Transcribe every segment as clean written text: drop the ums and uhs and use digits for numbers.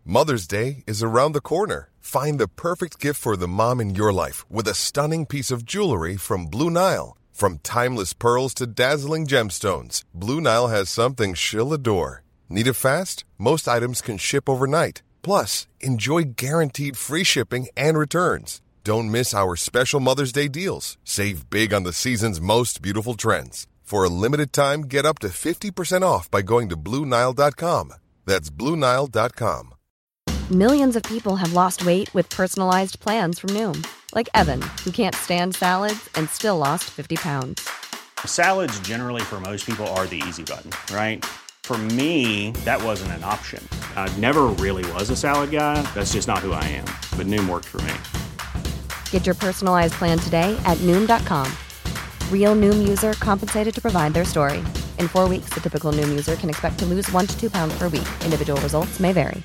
Mother's Day is around the corner. Find the perfect gift for the mom in your life with a stunning piece of jewelry from Blue Nile. From timeless pearls to dazzling gemstones, Blue Nile has something she'll adore. Need it fast? Most items can ship overnight. Plus, enjoy guaranteed free shipping and returns. Don't miss our special Mother's Day deals. Save big on the season's most beautiful trends. For a limited time, get up to 50% off by going to BlueNile.com. That's BlueNile.com. Millions of people have lost weight with personalized plans from Noom. Like Evan, who can't stand salads and still lost 50 pounds. Salads generally for most people are the easy button, right? For me, that wasn't an option. I never really was a salad guy. That's just not who I am. But Noom worked for me. Get your personalized plan today at Noom.com. Real Noom user compensated to provide their story. In 4 weeks, the typical Noom user can expect to lose 1 to 2 pounds per week. Individual results may vary.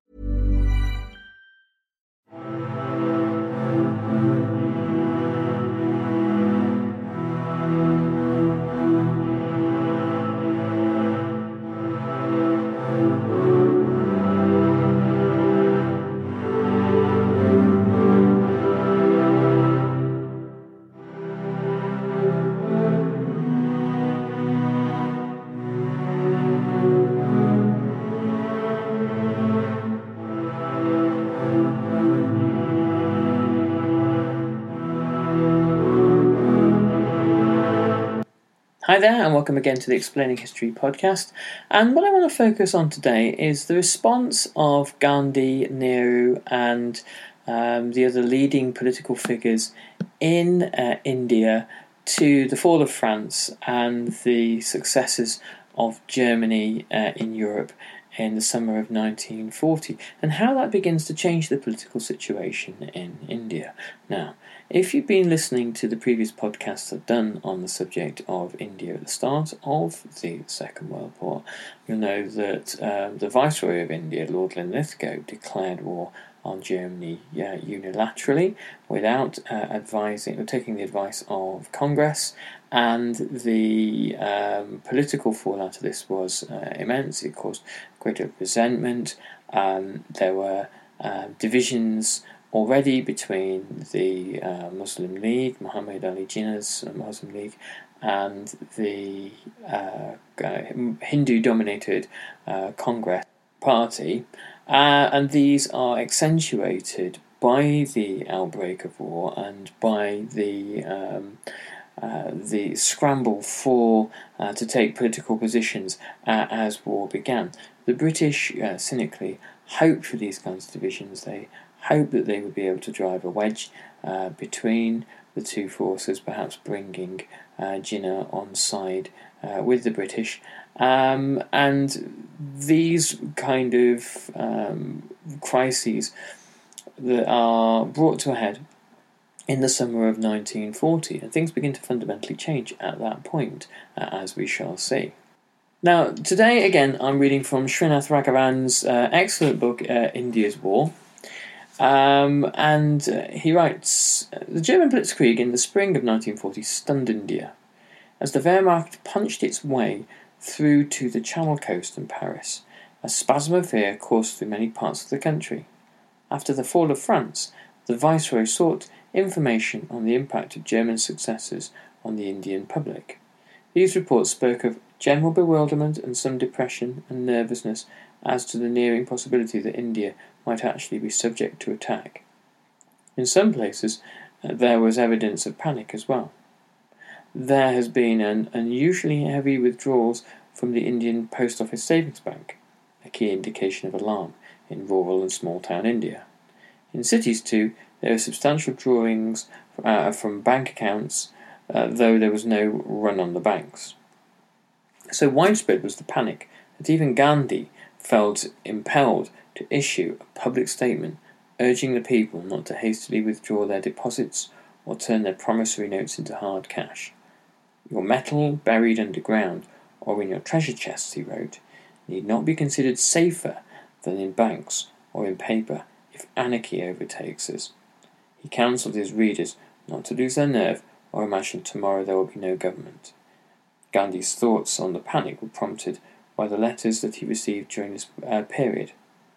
Hi there, and welcome again to the Explaining History podcast. And what I want to focus on today is the response of Gandhi, Nehru, and the other leading political figures in India to the fall of France and the successes of Germany in Europe in the summer of 1940, and how that begins to change the political situation in India. Now, if you've been listening to the previous podcasts I've done on the subject of India at the start of the Second World War, you'll know that the Viceroy of India, Lord Linlithgow, declared war on Germany unilaterally without advising or taking the advice of Congress, and the political fallout of this was immense. It caused greater resentment. There were divisions already between the Muslim League, Muhammad Ali Jinnah's Muslim League, and the Hindu-dominated Congress Party, and these are accentuated by the outbreak of war and by the scramble for to take political positions as war began. The British cynically hoped for these kinds of divisions. They hoped that they would be able to drive a wedge between the two forces, perhaps bringing Jinnah on side with the British. And these kind of crises that are brought to a head in the summer of 1940, and things begin to fundamentally change at that point, as we shall see. Now, today, again, I'm reading from Srinath Raghavan's excellent book, India's War. And he writes, the German Blitzkrieg in the spring of 1940 stunned India, as the Wehrmacht punched its way through to the Channel coast and Paris. A spasm of fear coursed through many parts of the country. After the fall of France, the Viceroy sought information on the impact of German successes on the Indian public. These reports spoke of general bewilderment and some depression and nervousness as to the nearing possibility that India might actually be subject to attack. In some places, there was evidence of panic as well. There has been an unusually heavy withdrawals from the Indian Post Office Savings Bank, a key indication of alarm in rural and small-town India. In cities, too, there are substantial drawings from bank accounts, though there was no run on the banks. So widespread was the panic that even Gandhi felt impelled to issue a public statement urging the people not to hastily withdraw their deposits or turn their promissory notes into hard cash. Your metal buried underground or in your treasure chests, he wrote, need not be considered safer than in banks or in paper if anarchy overtakes us. He counselled his readers not to lose their nerve or imagine tomorrow there will be no government. Gandhi's thoughts on the panic were prompted by the letters that he received during this period.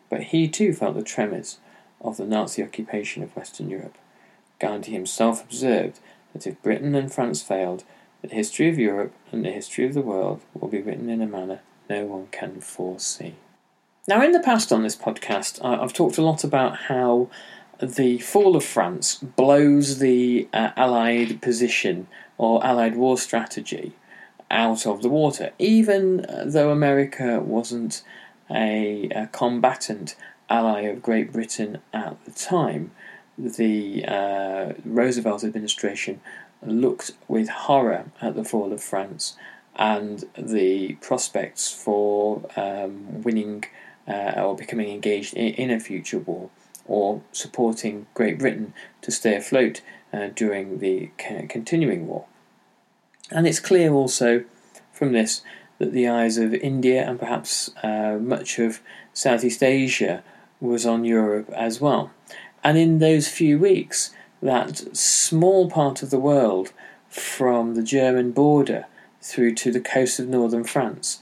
but he too felt the tremors of the Nazi occupation of Western Europe. Gandhi himself observed that if Britain and France failed, the history of Europe and the history of the world will be written in a manner no one can foresee. Now, in the past on this podcast, I've talked a lot about how the fall of France blows the Allied position or Allied war strategy out of the water, even though America wasn't a combatant ally of Great Britain at the time. The Roosevelt administration looked with horror at the fall of France and the prospects for winning or becoming engaged in a future war, or supporting Great Britain to stay afloat during the continuing war. And it's clear also from this that the eyes of India and perhaps much of Southeast Asia was on Europe as well. And in those few weeks, that small part of the world from the German border through to the coast of northern France,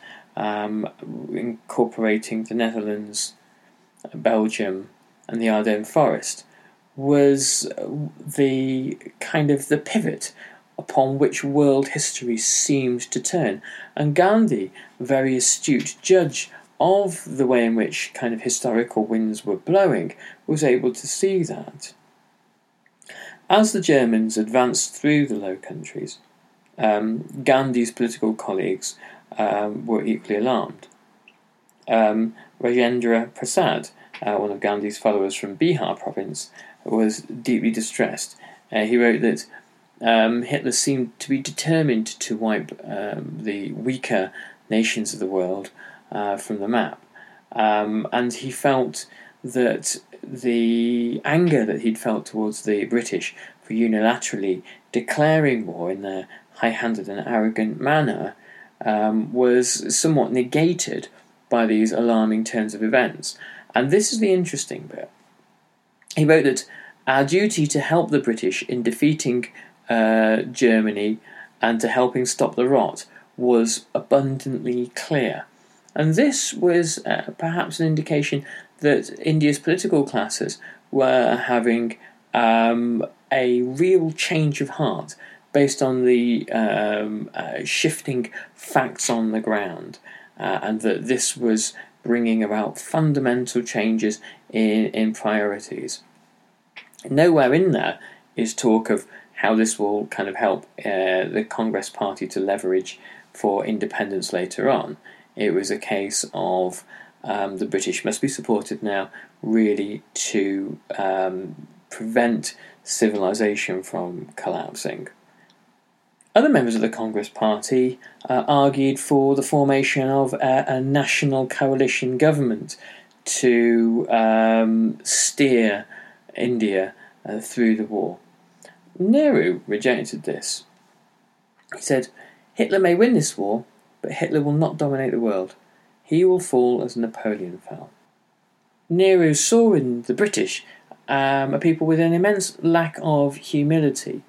incorporating the Netherlands, Belgium and the Ardennes Forest, was the kind of the pivot upon which world history seemed to turn. And Gandhi, very astute judge of the way in which kind of historical winds were blowing, was able to see that. As the Germans advanced through the Low Countries, Gandhi's political colleagues were equally alarmed. Rajendra Prasad, one of Gandhi's followers from Bihar province, was deeply distressed. He wrote that Hitler seemed to be determined to wipe the weaker nations of the world from the map. And he felt that the anger that he'd felt towards the British for unilaterally declaring war in their high-handed and arrogant manner was somewhat negated by these alarming turns of events. And this is the interesting bit. He wrote that our duty to help the British in defeating Germany and to helping stop the rot was abundantly clear. And this was perhaps an indication that India's political classes were having a real change of heart based on the shifting facts on the ground, and that this was bringing about fundamental changes in priorities. Nowhere in there is talk of how this will kind of help the Congress Party to leverage for independence later on. It was a case of the British must be supported now, really, to prevent civilization from collapsing. Other members of the Congress Party argued for the formation of a national coalition government to steer India through the war. Nehru rejected this. He said, "Hitler may win this war, but Hitler will not dominate the world. He will fall as Napoleon fell." Nehru saw in the British a people with an immense lack of humility.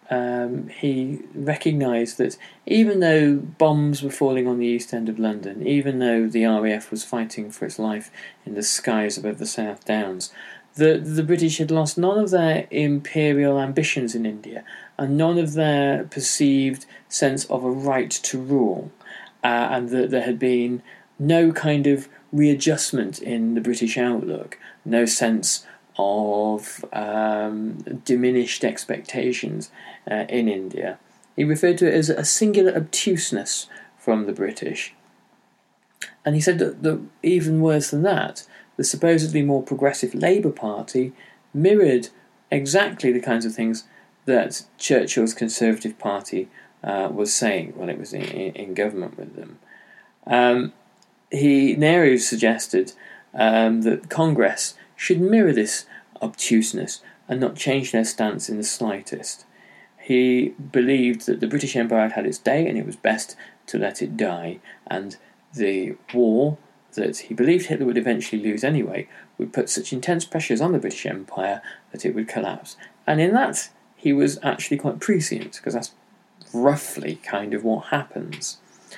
He recognised that even though bombs were falling on the East End of London, even though the RAF was fighting for its life in the skies above the South Downs, the British had lost none of their imperial ambitions in India and none of their perceived sense of a right to rule, and that there had been no kind of readjustment in the British outlook, no sense of diminished expectations in India. He referred to it as a singular obtuseness from the British. And he said that even worse than that, the supposedly more progressive Labour Party mirrored exactly the kinds of things that Churchill's Conservative Party was saying when it was in government with them. Nehru suggested that Congress should mirror this obtuseness and not change their stance in the slightest. He believed that the British Empire had its day and it was best to let it die, and the war that he believed Hitler would eventually lose anyway would put such intense pressures on the British Empire that it would collapse. And in that, he was actually quite prescient, because that's roughly kind of what happens.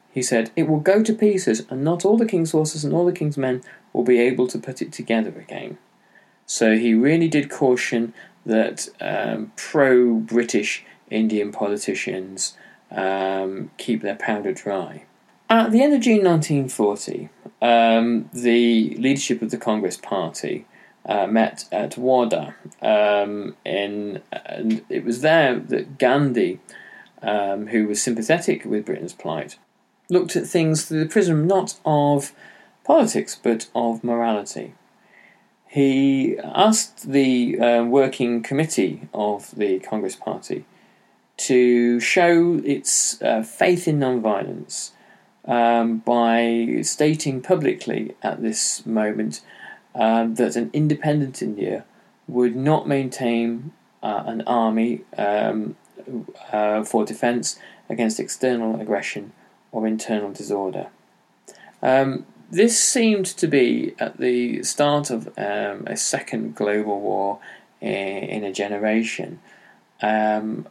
He said, "It will go to pieces, and not all the king's horses and all the king's men will be able to put it together again." So he really did caution that pro-British Indian politicians keep their powder dry. At the end of June 1940, the leadership of the Congress Party met at Wada, and it was there that Gandhi, who was sympathetic with Britain's plight, looked at things through the prism not of politics but of morality. He asked the working committee of the Congress Party to show its faith in non-violence by stating publicly at this moment that an independent India would not maintain an army for defence against external aggression or internal disorder. This seemed to be at the start of a second global war in a generation, and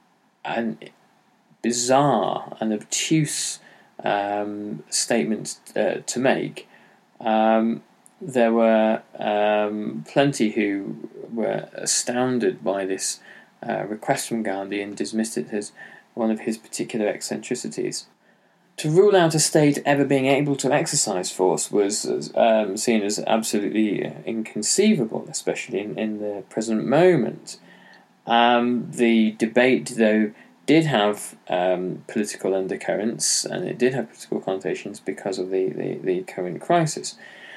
bizarre and obtuse statement to make. There were plenty who were astounded by this request from Gandhi and dismissed it as one of his particular eccentricities. To rule out a state ever being able to exercise force was seen as absolutely inconceivable, especially in the present moment. The debate, though, did have political undercurrents, and it did have political connotations because of the current crisis.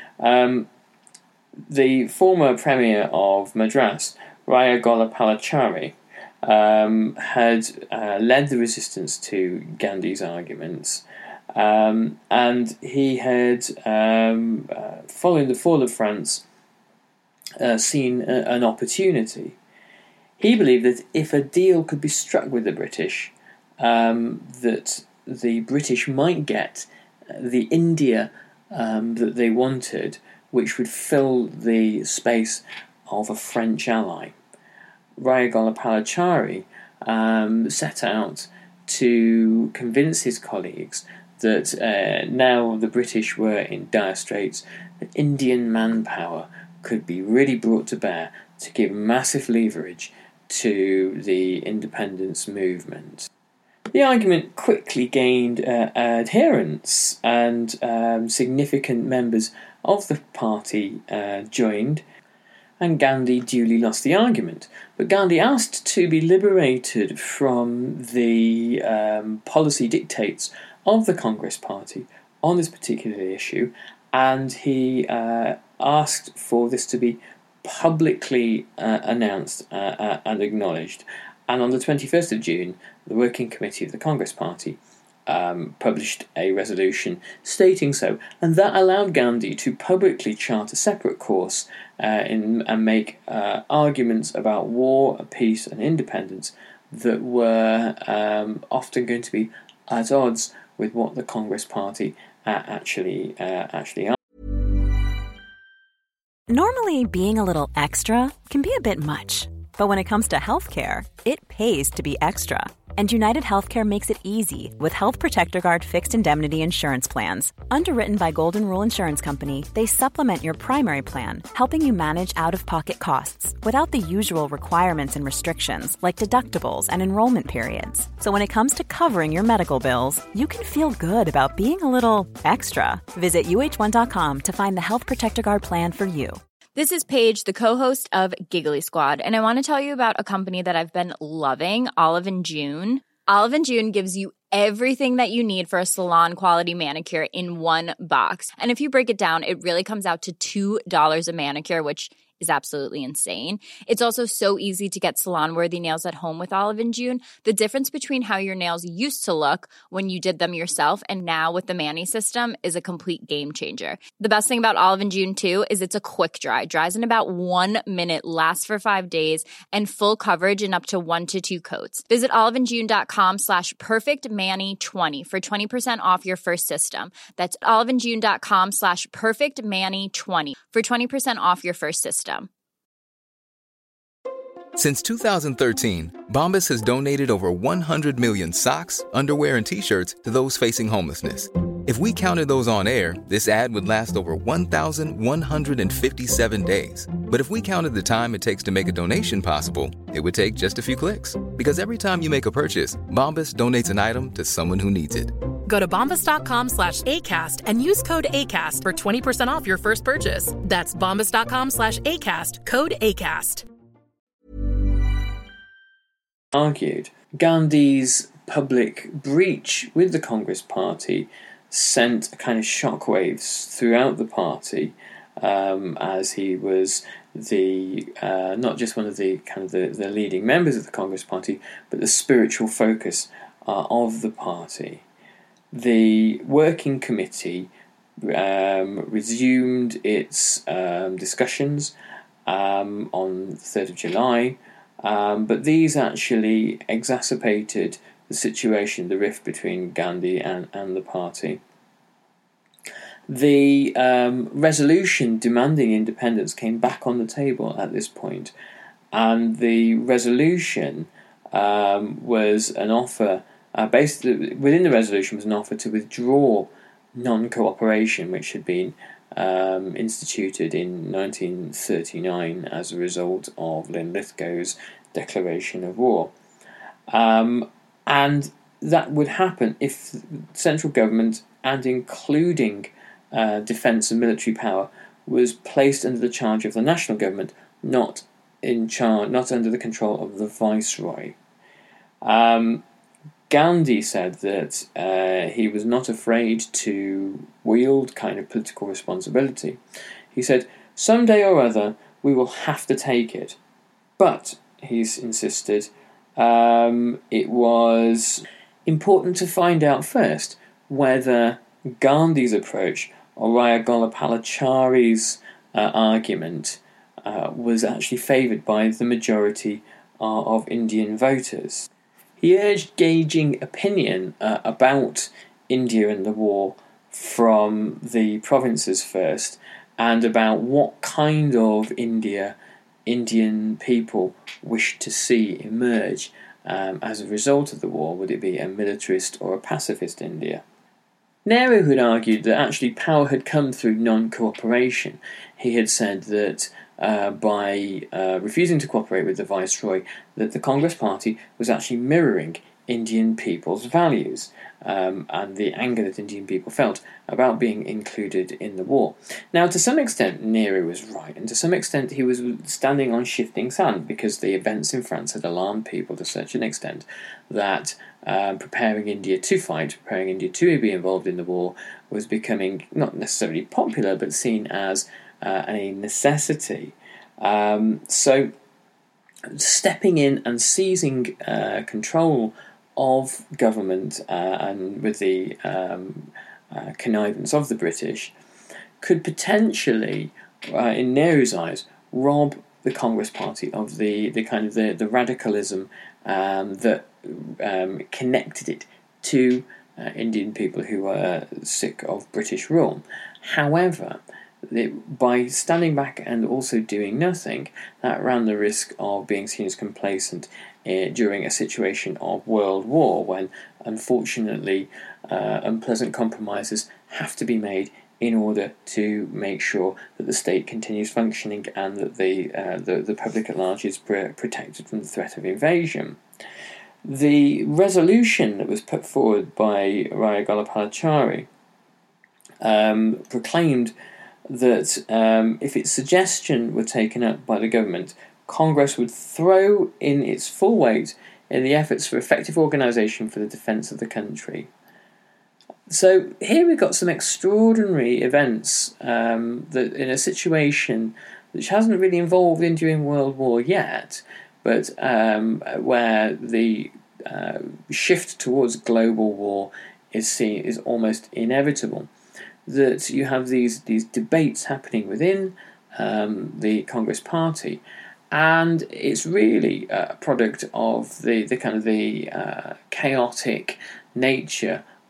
The former Premier of Madras, Raya Gopalachari, had led the resistance to Gandhi's arguments, and he had, following the fall of France, seen an opportunity. He believed that if a deal could be struck with the British, that the British might get the India that they wanted, which would fill the space of a French ally. Raya Gopalachari set out to convince his colleagues that now the British were in dire straits, that Indian manpower could be really brought to bear to give massive leverage to the independence movement. The argument quickly gained adherents, and significant members of the party joined, and Gandhi duly lost the argument. But Gandhi asked to be liberated from the policy dictates of the Congress Party on this particular issue, and he asked for this to be publicly announced and acknowledged. And on the 21st of June, the Working Committee of the Congress Party published a resolution stating so, and that allowed Gandhi to publicly chart a separate course and make arguments about war, peace and independence that were often going to be at odds with what the Congress Party actually are. Normally, being a little extra can be a bit much, but when it comes to healthcare, it pays to be extra. And United Healthcare makes it easy with Health Protector Guard fixed indemnity insurance plans. Underwritten by Golden Rule Insurance Company, they supplement your primary plan, helping you manage out-of-pocket costs without the usual requirements and restrictions like deductibles and enrollment periods. So when it comes to covering your medical bills, you can feel good about being a little extra. Visit UH1.com to find the Health Protector Guard plan for you. This is Paige, the co-host of Giggly Squad, and I want to tell you about a company that I've been loving, Olive & June. Olive & June gives you everything that you need for a salon-quality manicure in one box. And if you break it down, it really comes out to $2 a manicure, which is absolutely insane. It's also so easy to get salon-worthy nails at home with Olive & June. The difference between how your nails used to look when you did them yourself and now with the Mani system is a complete game changer. The best thing about Olive & June, too, is it's a quick dry. Dries in about 1 minute, lasts for 5 days, and full coverage in up to 1 to 2 coats. Visit oliveandjune.com/perfectmani20 for 20% off your first system. That's oliveandjune.com/perfectmani20 for 20% off your first system. Since 2013, Bombas has donated over 100 million socks, underwear, and T-shirts to those facing homelessness. If we counted those on air, this ad would last over 1,157 days. But if we counted the time it takes to make a donation possible, it would take just a few clicks. Because every time you make a purchase, Bombas donates an item to someone who needs it. Go to bombas.com/ACAST and use code ACAST for 20% off your first purchase. That's bombas.com/ACAST, code ACAST. Argued Gandhi's public breach with the Congress Party sent a kind of shockwaves throughout the party, as he was the not just one of the kind of the leading members of the Congress Party, but the spiritual focus of the party. The working committee resumed its discussions on the 3rd of July, but these actually exacerbated the situation, the rift between Gandhi and the party. The resolution demanding independence came back on the table at this point, and the resolution was an offer, basically within the resolution was an offer to withdraw non-cooperation, which had been instituted in 1939 as a result of Linlithgow's declaration of war. And that would happen if central government, and including defence and military power, was placed under the charge of the national government, not under the control of the Viceroy. Gandhi said that he was not afraid to wield kind of political responsibility. He said, "Someday or other we will have to take it." But, he's insisted, it was important to find out first whether Gandhi's approach or Raya Gopalachari's argument was actually favoured by the majority of Indian voters. He urged gauging opinion about India and the war from the provinces first, and about what kind of Indian people wished to see emerge as a result of the war. Would it be a militarist or a pacifist India? Nehru had argued that actually power had come through non-cooperation. He had said that by refusing to cooperate with the Viceroy, that the Congress Party was actually mirroring Indian people's values and the anger that Indian people felt about being included in the war. Now, to some extent, Nehru was right, and to some extent he was standing on shifting sand, because the events in France had alarmed people to such an extent that preparing India to fight, preparing India to be involved in the war, was becoming not necessarily popular, but seen as a necessity. So stepping in and seizing control of government and with the connivance of the British could potentially, in Nehru's eyes, rob the Congress Party of the kind of the radicalism that connected it to Indian people who were sick of British rule. However, by standing back and also doing nothing, that ran the risk of being seen as complacent during a situation of world war, when unfortunately unpleasant compromises have to be made in order to make sure that the state continues functioning and that the public at large is protected from the threat of invasion. The resolution that was put forward by Raya Gopalachari proclaimed that if its suggestion were taken up by the government, Congress would throw in its full weight in the efforts for effective organisation for the defence of the country. So here we've got some extraordinary events that in a situation which hasn't really involved India in World War yet, but where the shift towards global war is almost inevitable. That you have these debates happening within the Congress Party, and it's really a product of the kind of the chaotic nature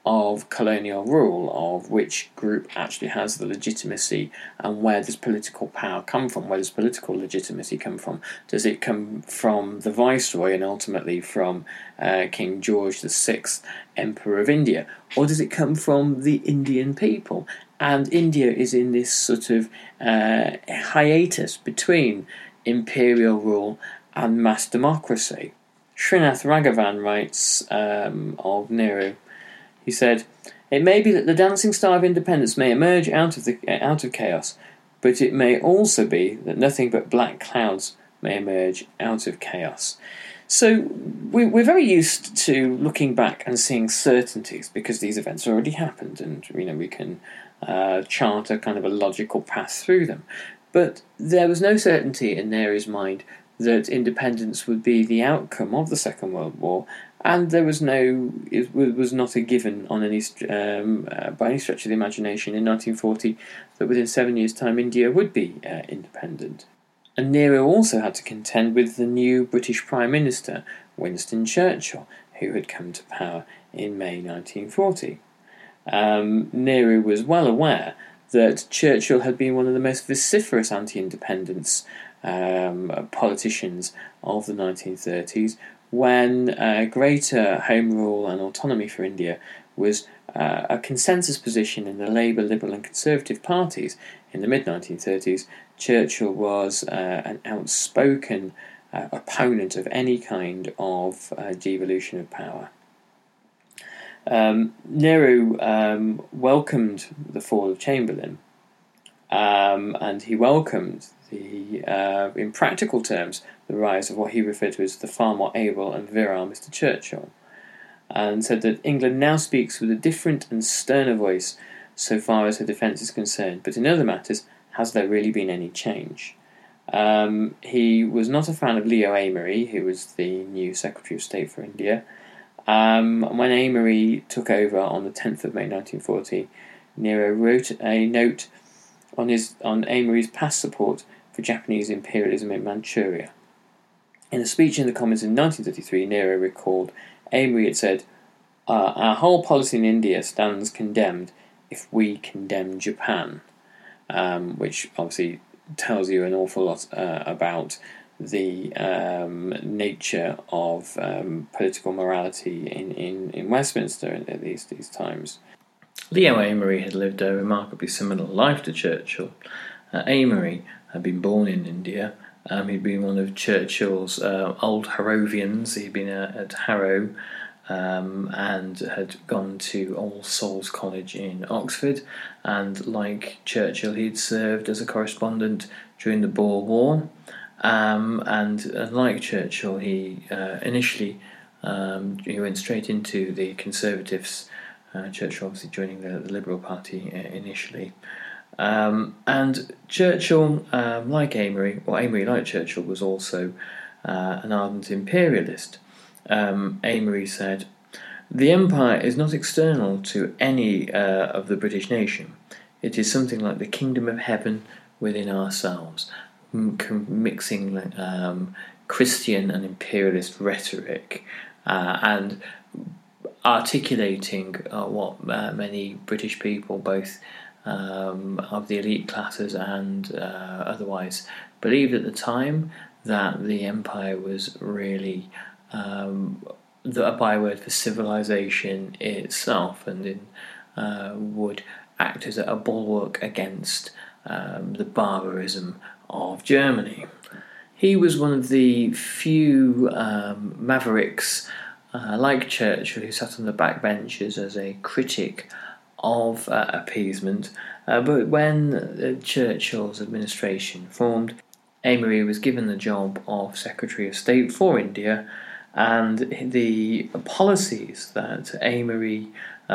of colonial rule, of which group actually has the legitimacy and where does political power come from, where does political legitimacy come from. Does it come from the Viceroy and ultimately from King George VI, Emperor of India, or does it come from the Indian people? And India is in this sort of hiatus between imperial rule and mass democracy. Srinath Raghavan writes of Nehru. He said, "It may be that the dancing star of independence may emerge out of chaos, but it may also be that nothing but black clouds may emerge out of chaos." So we're very used to looking back and seeing certainties because these events already happened, and we can chart a kind of a logical path through them. But there was no certainty in Nehru's mind that independence would be the outcome of the Second World War, and it was not a given on any by any stretch of the imagination in 1940 that within 7 years' time India would be independent. And Nehru also had to contend with the new British Prime Minister, Winston Churchill, who had come to power in May 1940. Nehru was well aware that Churchill had been one of the most vociferous anti-independence politicians of the 1930s, when greater home rule and autonomy for India was a consensus position in the Labour, Liberal and Conservative parties in the mid-1930s. Churchill was an outspoken opponent of any kind of devolution of power. Nehru welcomed the fall of Chamberlain, and he welcomed in practical terms, the rise of what he referred to as the far more able and virile Mr. Churchill, and said that England now speaks with a different and sterner voice so far as her defence is concerned, but in other matters, has there really been any change? He was not a fan of Leo Amery, who was the new Secretary of State for India. When Amery took over on the 10th of May 1940, Nehru wrote a note on Amery's past support for Japanese imperialism in Manchuria. In a speech in the Commons in 1933, Nehru recalled Amery had said, "Our whole policy in India stands condemned if we condemn Japan," which obviously tells you an awful lot about the nature of political morality in Westminster at these times. Leo Amery had lived a remarkably similar life to Churchill. Amery had been born in India. He'd been one of Churchill's old Harrovians. He'd been at Harrow and had gone to All Souls College in Oxford. And like Churchill, he'd served as a correspondent during the Boer War. And like Churchill, he initially he went straight into the Conservatives. Churchill obviously joining the Liberal Party initially. And Churchill, like Amery, or Amery like Churchill, was also an ardent imperialist. Amery said, "The empire is not external to any of the British nation. It is something like the kingdom of heaven within ourselves," mixing Christian and imperialist rhetoric and articulating what many British people, both of the elite classes and otherwise, believed at the time, that the empire was really a byword for civilization itself, and would act as a bulwark against the barbarism of Germany. He was one of the few mavericks like Churchill who sat on the backbenches as a critic of appeasement, but when Churchill's administration formed, Amery was given the job of Secretary of State for India, and the policies that Amery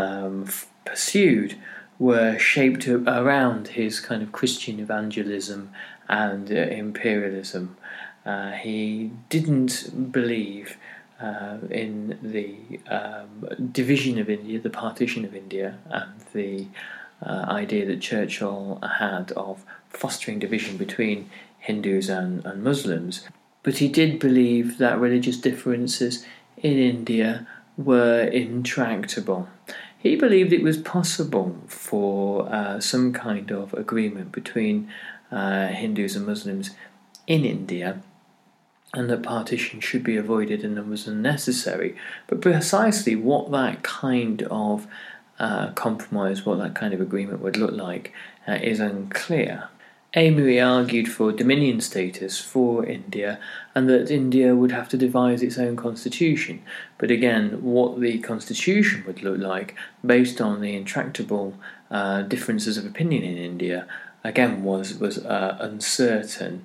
pursued were shaped around his kind of Christian evangelism and imperialism. He didn't believe in the division of India, the partition of India, and the idea that Churchill had of fostering division between Hindus and Muslims. But he did believe that religious differences in India were intractable. He believed it was possible for some kind of agreement between Hindus and Muslims in India, and that partition should be avoided and was unnecessary. But precisely what that kind of compromise, what that kind of agreement would look like, is unclear. Amory argued for dominion status for India and that India would have to devise its own constitution. But again, what the constitution would look like, based on the intractable differences of opinion in India, again was uncertain.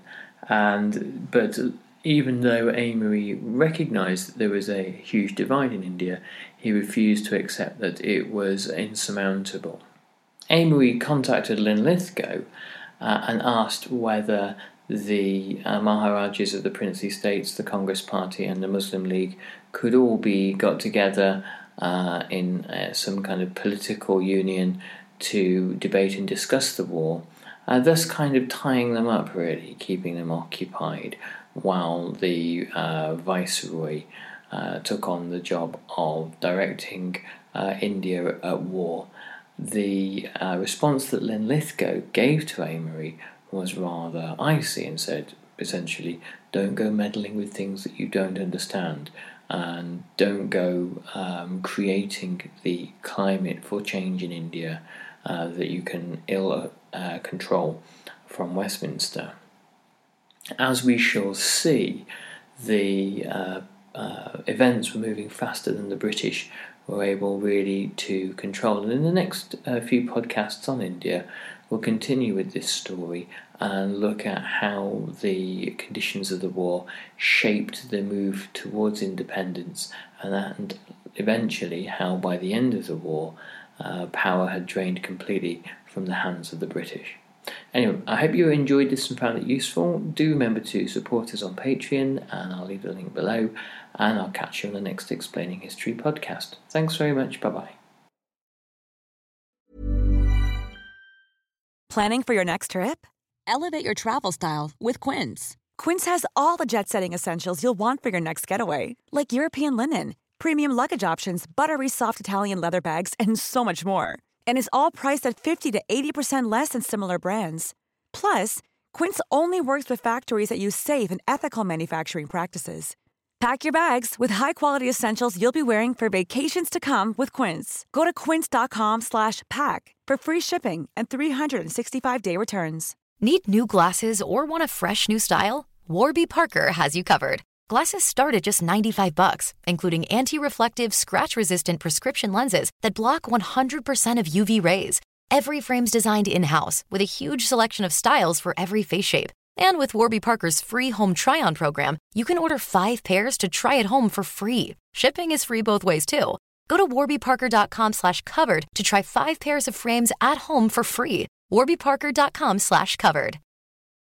But even though Amory recognised that there was a huge divide in India, he refused to accept that it was insurmountable. Amory contacted Linlithgow and asked whether the Maharajas of the princely states, the Congress Party and the Muslim League could all be got together in some kind of political union to debate and discuss the war, thus kind of tying them up, really, keeping them occupied while the Viceroy took on the job of directing India at war. The response that Linlithgow gave to Amory was rather icy and said, essentially, don't go meddling with things that you don't understand, and don't go creating the climate for change in India that you can ill control from Westminster. As we shall see, the events were moving faster than the British were able really to control. And in the next few podcasts on India, we'll continue with this story and look at how the conditions of the war shaped the move towards independence, and eventually how by the end of the war power had drained completely from the hands of the British. Anyway, I hope you enjoyed this and found it useful. Do remember to support us on Patreon, and I'll leave the link below, and I'll catch you on the next Explaining History podcast. Thanks very much. Bye-bye. Planning for your next trip? Elevate your travel style with Quince. Quince has all the jet-setting essentials you'll want for your next getaway, like European linen, premium luggage options, buttery soft Italian leather bags, and so much more. And is all priced at 50 to 80% less than similar brands. Plus, Quince only works with factories that use safe and ethical manufacturing practices. Pack your bags with high-quality essentials you'll be wearing for vacations to come with Quince. Go to quince.com/pack for free shipping and 365-day returns. Need new glasses or want a fresh new style? Warby Parker has you covered. Glasses start at just $95, including anti-reflective, scratch-resistant prescription lenses that block 100% of UV rays. Every frame's designed in-house with a huge selection of styles for every face shape. And with Warby Parker's free home try-on program, you can order 5 pairs to try at home for free. Shipping is free both ways, too. Go to warbyparker.com/covered to try 5 pairs of frames at home for free. warbyparker.com/covered.